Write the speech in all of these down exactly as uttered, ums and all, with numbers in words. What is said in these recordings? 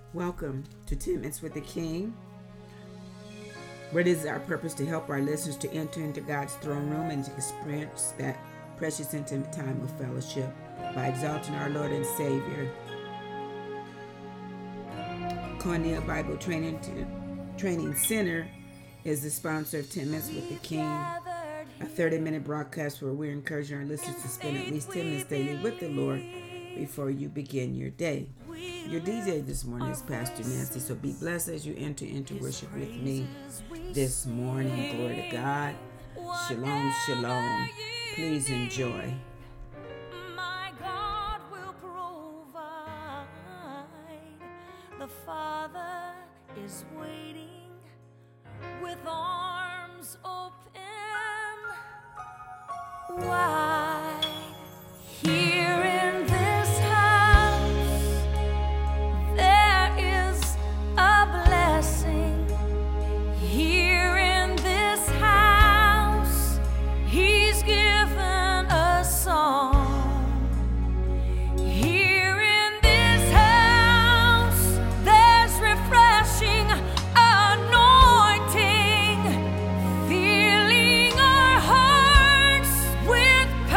Welcome to ten Minutes with the King, where it is our purpose to help our listeners to enter into God's throne room and to experience that precious intimate time of fellowship by exalting our Lord and Savior. Koinonia Bible Training, Training Center is the sponsor of ten Minutes with the King, a thirty-minute broadcast where we're encouraging our listeners to spend at least ten minutes daily with the Lord before you begin your day. Your D J this morning is Pastor Nancy, so be blessed as you enter into worship with me this morning. Glory to God. Shalom, shalom. Please enjoy. My God will provide. The Father is waiting with arms open wide. Here in this house, there is a blessing. Here in this house, He's given a song. Here in this house, there's refreshing anointing, filling our hearts with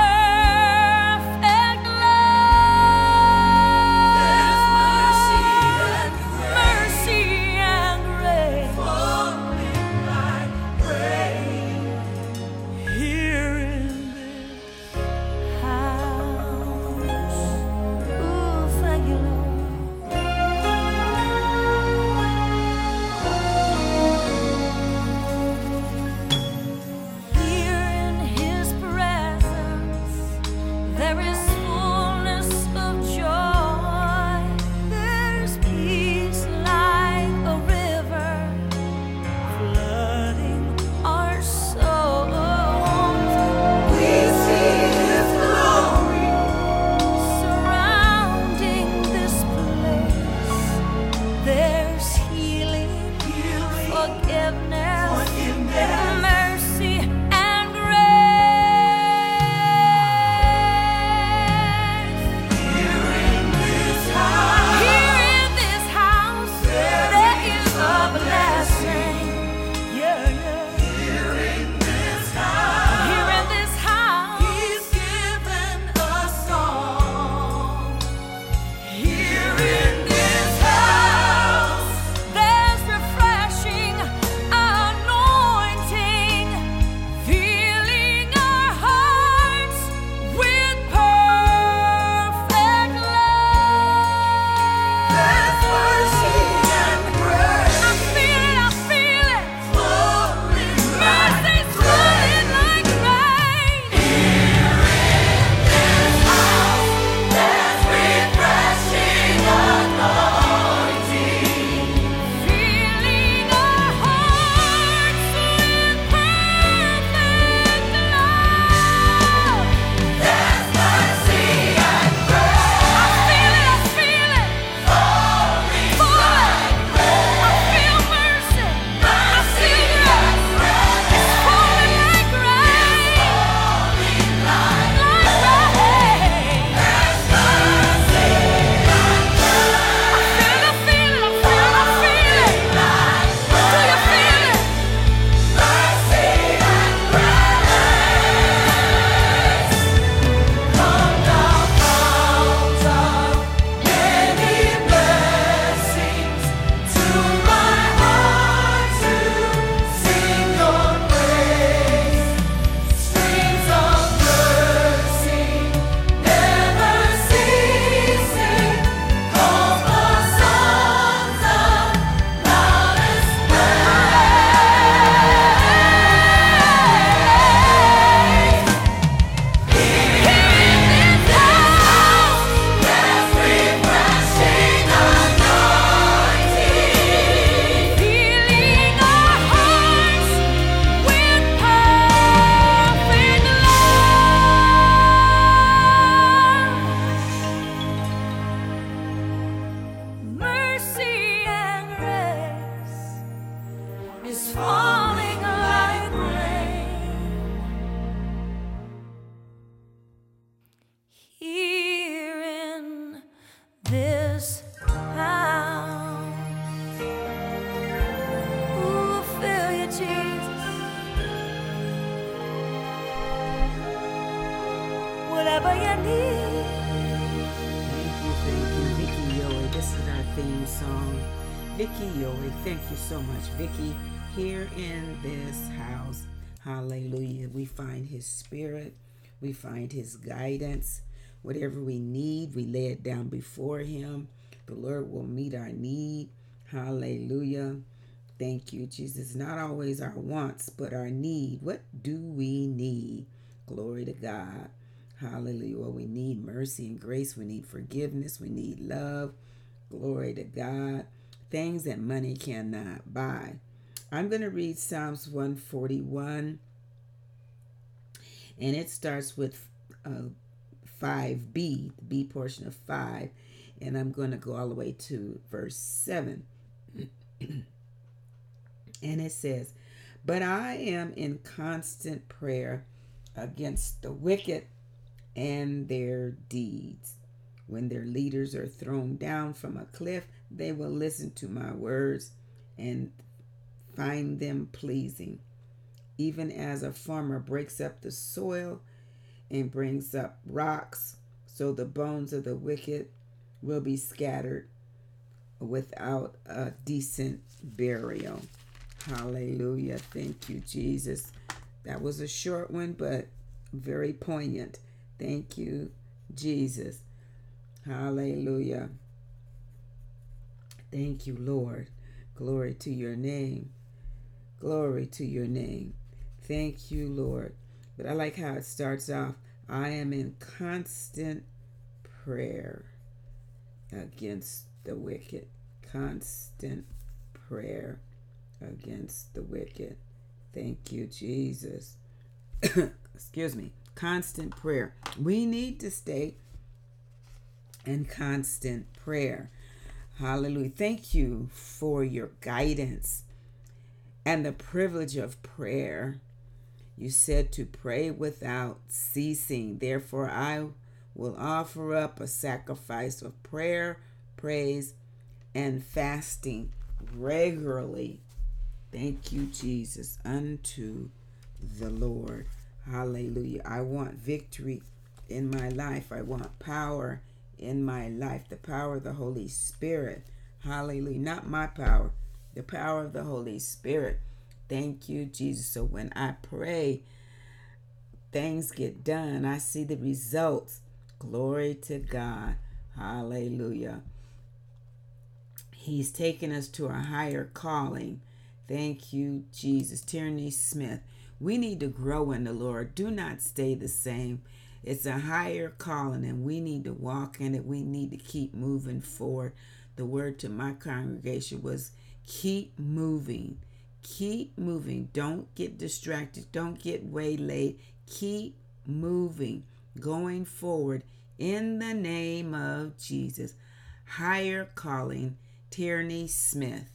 whatever you need. Thank you, thank you, Vicky Yowie. This is our theme song. Vicky Yowie, thank you so much, Vicky. Here in this house, hallelujah, we find his spirit, we find his guidance. Whatever we need, we lay it down before him. The Lord will meet our need. Hallelujah. Thank you, Jesus. Not always our wants, but our need. What do we need? Glory to God. Hallelujah. Well, we need mercy and grace. We need forgiveness. We need love. Glory to God. Things that money cannot buy. I'm going to read Psalms one forty-one. And it starts with uh, five b, the B portion of five. And I'm going to go all the way to verse seven. And it says, but I am in constant prayer against the wicked and their deeds. When their leaders are thrown down from a cliff, they will listen to my words and find them pleasing. Even as a farmer breaks up the soil and brings up rocks, so the bones of the wicked will be scattered without a decent burial. Hallelujah. Thank you, Jesus. That was a short one, but very poignant. Thank you, Jesus. Hallelujah. Thank you, Lord. Glory to your name. Glory to your name. Thank you, Lord. But I like how it starts off. I am in constant prayer against the wicked. Constant prayer against the wicked. Thank you, Jesus. Excuse me. Constant prayer. We need to stay in constant prayer. Hallelujah. Thank you for your guidance and the privilege of prayer. You said to pray without ceasing. Therefore, I will offer up a sacrifice of prayer, praise, and fasting regularly. Thank you, Jesus, unto the Lord. Hallelujah. I want victory in my life. I want power in my life. The power of the Holy Spirit. Hallelujah. Not my power. The power of the Holy Spirit. Thank you, Jesus. So when I pray, things get done. I see the results. Glory to God. Hallelujah. He's taken us to a higher calling. Thank you, Jesus. Tierney Smith. We need to grow in the Lord. Do not stay the same. It's a higher calling and we need to walk in it. We need to keep moving forward. The word to my congregation was keep moving. Keep moving. Don't get distracted. Don't get waylaid. Keep moving. Going forward in the name of Jesus. Higher calling. Tierney Smith.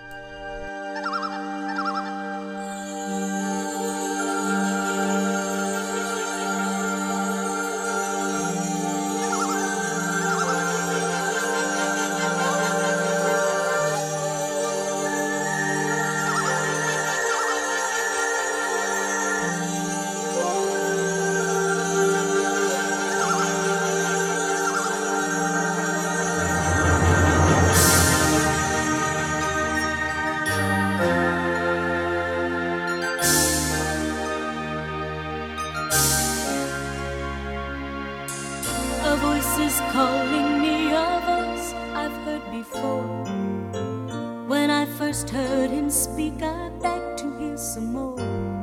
Calling me a voice I've heard before. When I first heard him speak, I begged to hear some more.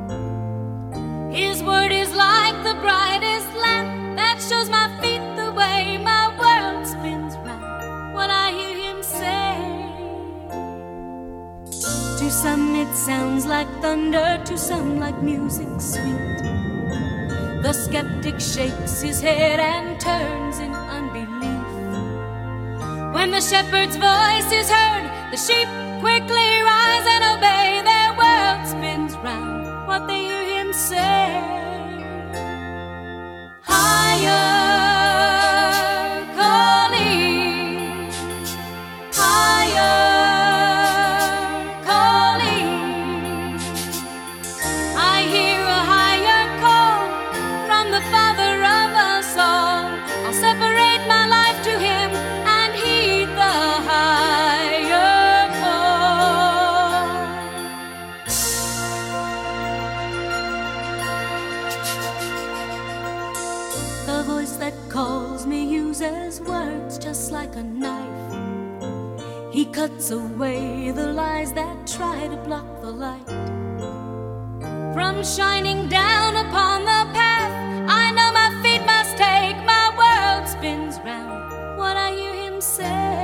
His word is like the brightest lamp that shows my feet the way my world spins round. When I hear him say, to some it sounds like thunder, to some like music sweet. The skeptic shakes his head and turns in unbelief. When the shepherd's voice is heard, the sheep quickly rise and obey. Their world spins round what they hear him say. Higher calling, higher calling. I hear a higher call from the Father of us all. He cuts away the lies that try to block the light from shining down upon the path. I know my feet must take, my world spins round when I hear him say,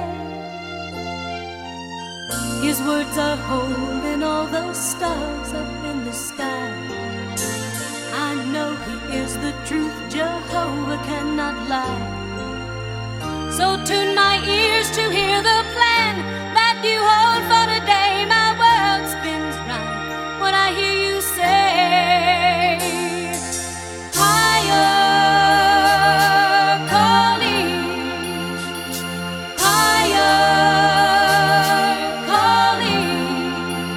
his words are holding all those stars up in the sky. I know he is the truth, Jehovah cannot lie. So tune my ears to hear the plan that you hold for today. My world spins round when I hear you say, higher calling, higher calling.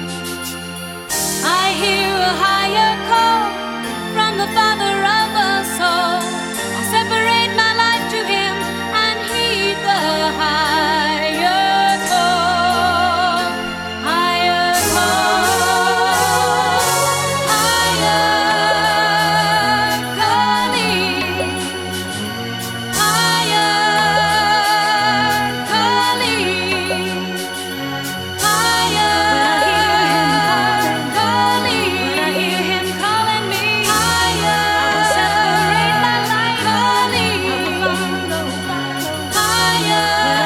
I hear a higher call from the Father of us all. I'll separate my life to him and heed the higher call, higher call, higher calling, higher calling, higher calling. When I hear him calling me higher, I will separate my life calling. I will follow, follow higher.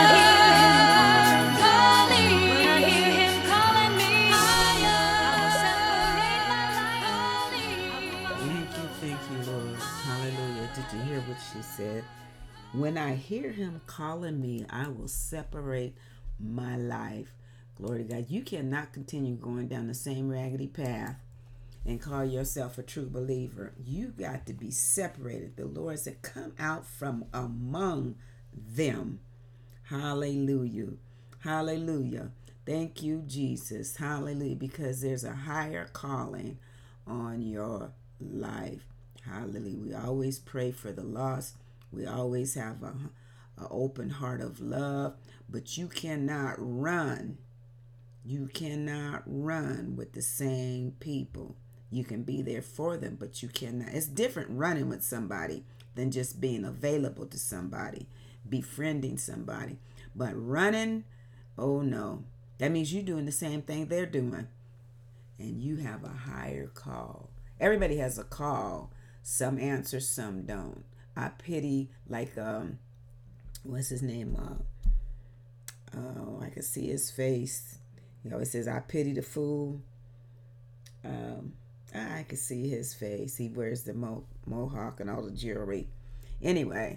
When I hear him calling me higher, I will separate my life calling. Thank you, thank you, Lord. Hallelujah. Did you hear what she said? When I hear him calling me, I will separate my life. Glory to God. You cannot continue going down the same raggedy path and call yourself a true believer. You got to be separated. The Lord said, come out from among them. Hallelujah. Hallelujah. Thank you, Jesus. Hallelujah. Because there's a higher calling on your life. Hallelujah. We always pray for the lost. We always have a, a open heart of love. But you cannot run. You cannot run with the same people. You can be there for them, but you cannot. It's different running with somebody than just being available to somebody, befriending somebody. But running, oh no. That means you're doing the same thing they're doing. And you have a higher call. Everybody has a call. Some answer, some don't. I pity, like, um, what's his name? Uh, oh, I can see his face. He always says, I pity the fool. Um, I can see his face. He wears the mo- mohawk and all the jewelry. Anyway,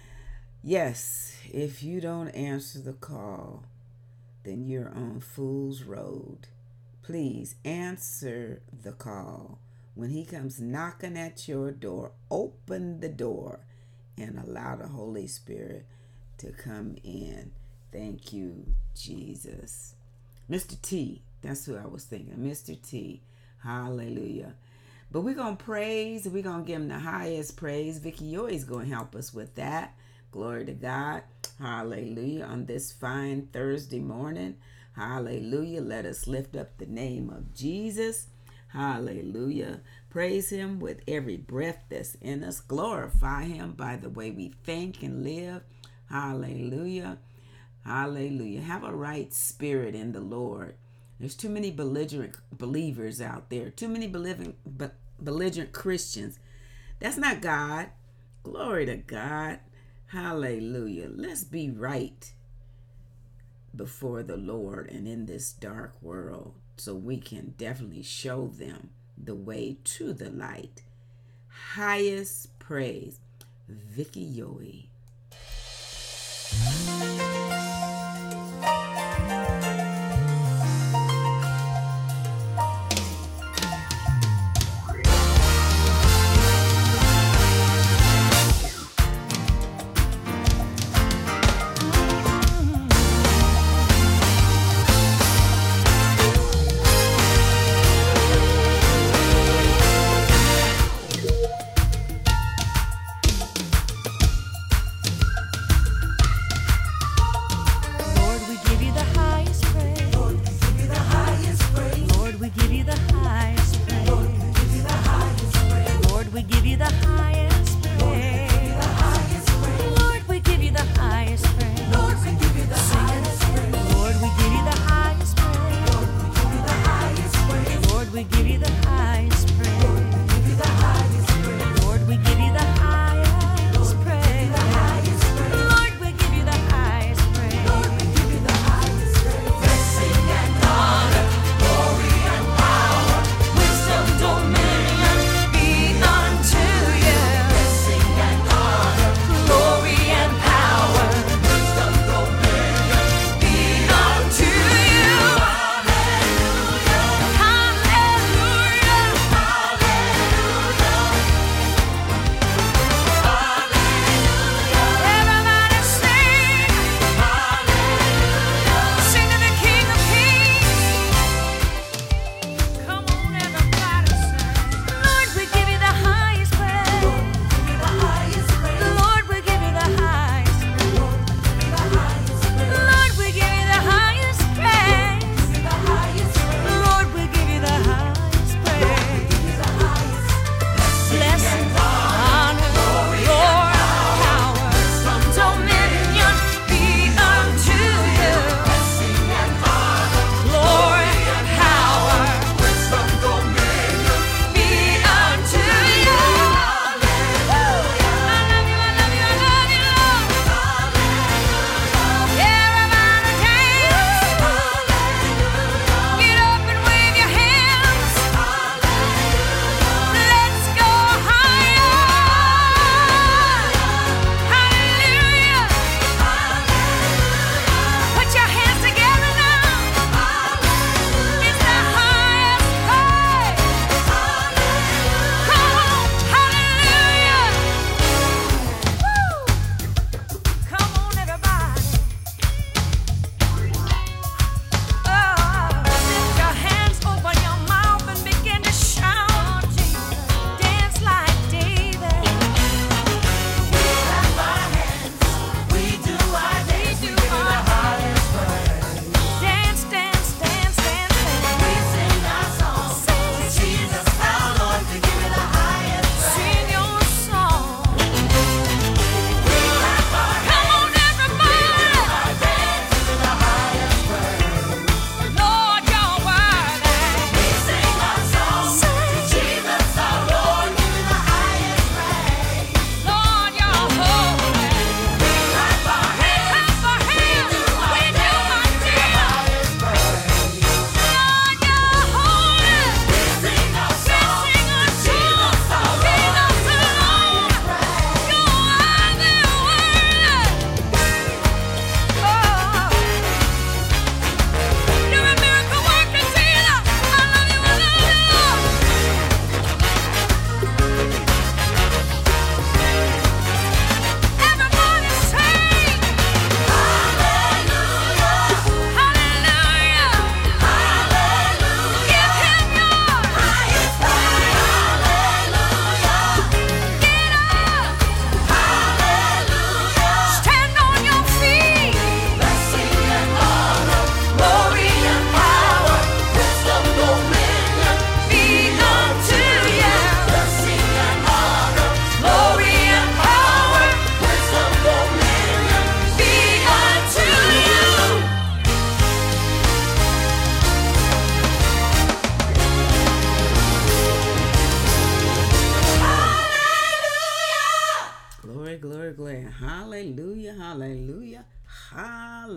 yes, if you don't answer the call, then you're on Fool's Road. Please answer the call. When he comes knocking at your door, open the door and allow the Holy Spirit to come in. Thank you, Jesus. Mister T, that's who I was thinking. Mister T, hallelujah. But we're going to praise. We're going to give him the highest praise. Vicky Yoy's going to help us with that. Glory to God. Hallelujah. On this fine Thursday morning. Hallelujah. Let us lift up the name of Jesus. Hallelujah. Praise him with every breath that's in us. Glorify him by the way we think and live. Hallelujah. Hallelujah. Have a right spirit in the Lord. There's too many belligerent believers out there. Too many belligerent, belligerent Christians. That's not God. Glory to God. Hallelujah. Let's be right before the Lord and in this dark world so we can definitely show them the way to the light. Highest praise. Vicky Yoy.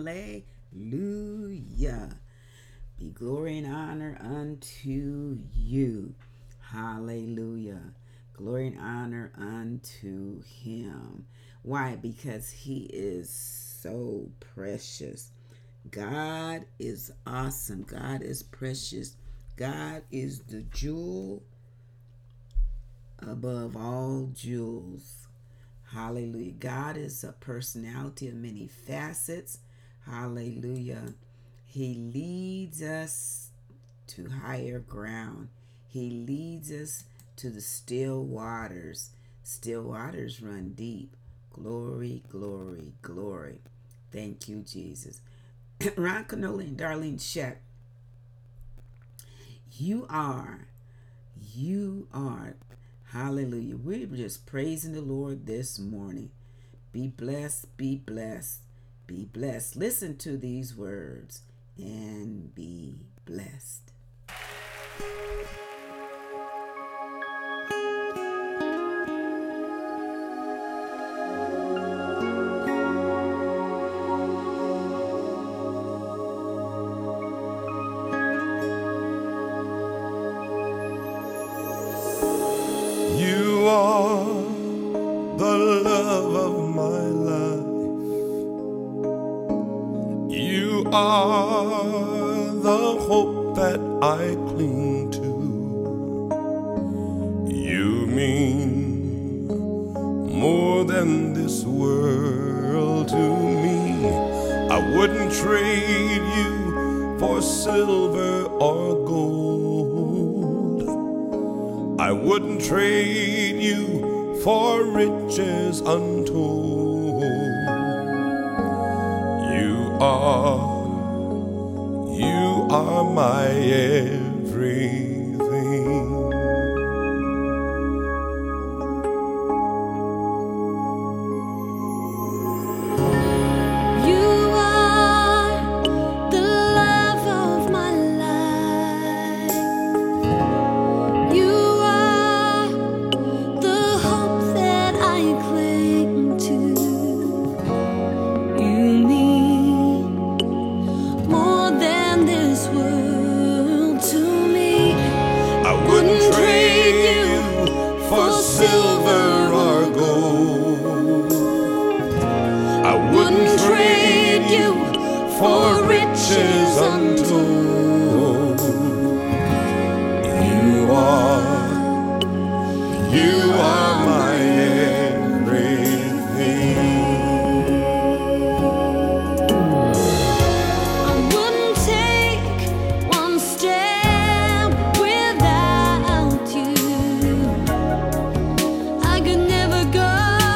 Hallelujah. Be glory and honor unto you. Hallelujah. Glory and honor unto him. Why? Because he is so precious. God is awesome. God is precious. God is the jewel above all jewels. Hallelujah. God is a personality of many facets. Hallelujah. He leads us to higher ground. He leads us to the still waters. Still waters run deep. Glory, glory, glory. Thank you, Jesus. Ron Kenoly and Darlene Shep, you are, you are, hallelujah. We're just praising the Lord this morning. Be blessed, be blessed, be blessed. Listen to these words and be blessed. You are the love of my life. You are the hope that I cling to. You mean more than this world to me. I wouldn't trade you for silver or gold. I wouldn't trade you for riches untold. You are, you are my everything. You are the love of my life. You are the hope that I cling to. You mean more than this world to me. I wouldn't trade you for silver or gold. I wouldn't trade you for riches untold. You are, you are my everything. I wouldn't take one step without you. I could never go.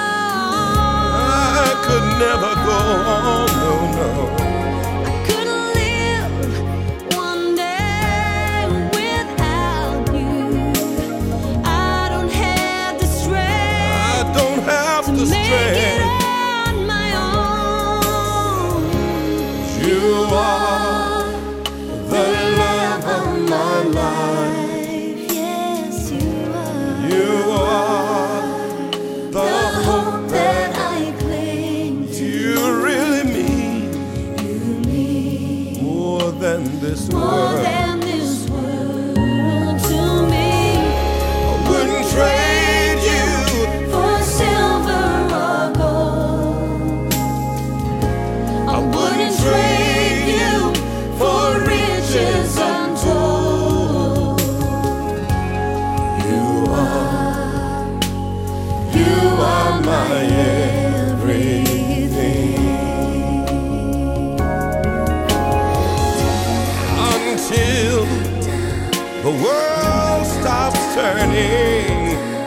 I could never go on, no, no. I couldn't live one day without you. I don't have the strength I don't have to the make it strength. on my own. You are the love of my life. Yes, you are. You are the The hope hope that that I cling to. you really mean You mean more than this more world. than this world to me. I wouldn't trade you. For silver or gold, I wouldn't trade you for riches untold. You are, you are my everything. Until the world stops turning,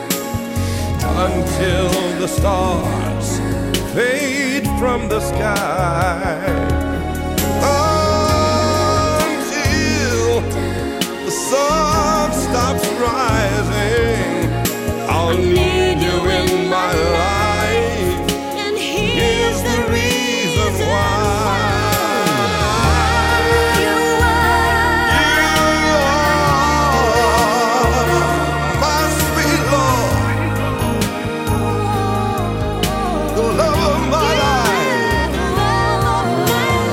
until the stars fade from the sky, until the sun stops rising, I'll need you in my life. And Here's the reason why. You You are my sweet Lord, the love of my life. are.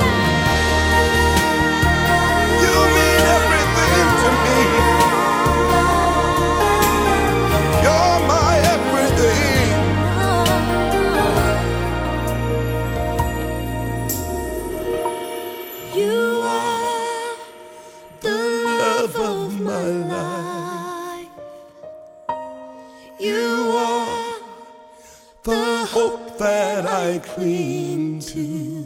that I cling to.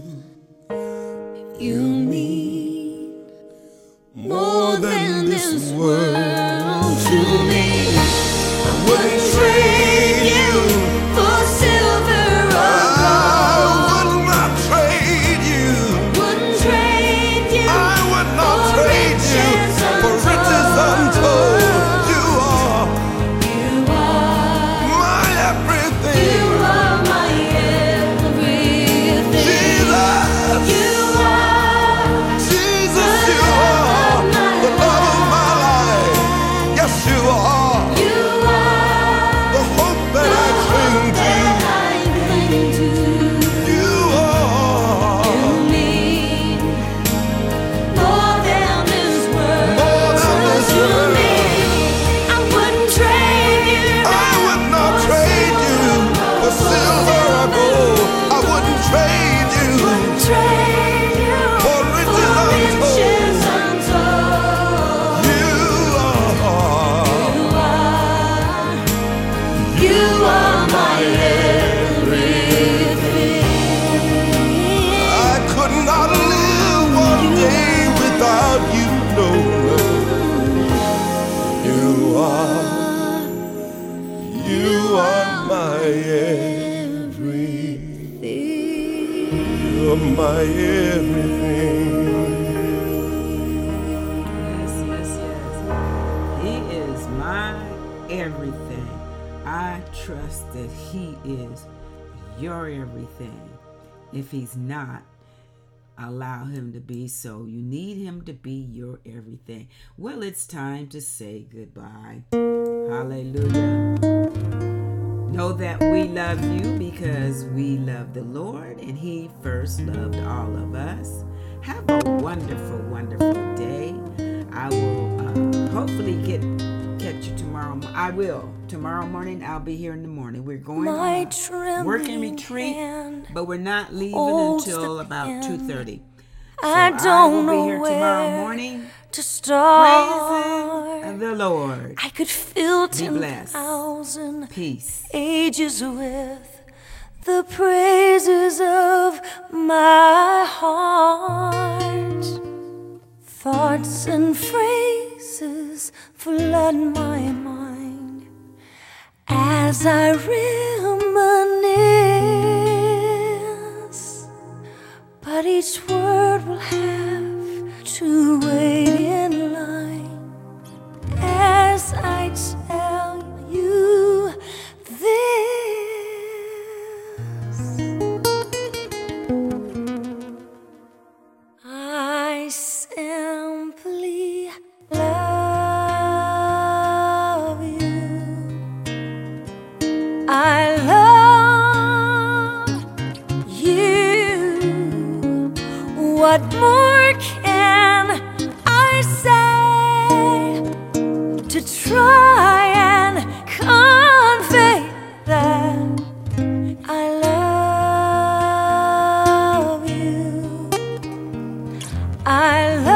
You need More than this world to me. I wouldn't trade you for silver or I would not trade you. wouldn't trade you I would not for trade you riches for riches untold. You are You are, my you everything. are my everything. Jesus, You are Jesus, you are the love of my life. Yes, you are You are the hope that I cling to. that I cling to. You are You mean more than this world more than this to world. me. I wouldn't trade you. I would not trade you for silver or gold. I wouldn't trade you. Wouldn't trade you For riches for untold. riches untold. You are. You are, you are my everything. I could not live one day without you. No, no. You are. You are my everything. You are my everything. Yes, yes, yes. He is my everything. I trust that He is your everything. If He's not, allow Him to be so. You need Him to be your everything. Well, it's time to say goodbye. Hallelujah. Know that we love you because we love the Lord and He first loved all of us. Have a wonderful, wonderful day. I will uh, hopefully get catch you tomorrow. mo- I will. Tomorrow morning, I'll be here in the morning. We're going My on a work and trembling retreat, hand but we're not leaving holds until the about pen. two thirty. So I don't will be know here tomorrow where morning. to Praising start. the Lord. I could fill Be ten blessed. thousand Peace. ages with the praises of my heart. Thoughts and phrases flood my mind as I reminisce, but each word will have to wait in line as I tell you this. I simply love you. I love you. What more can I say to try and convey that I love you? I love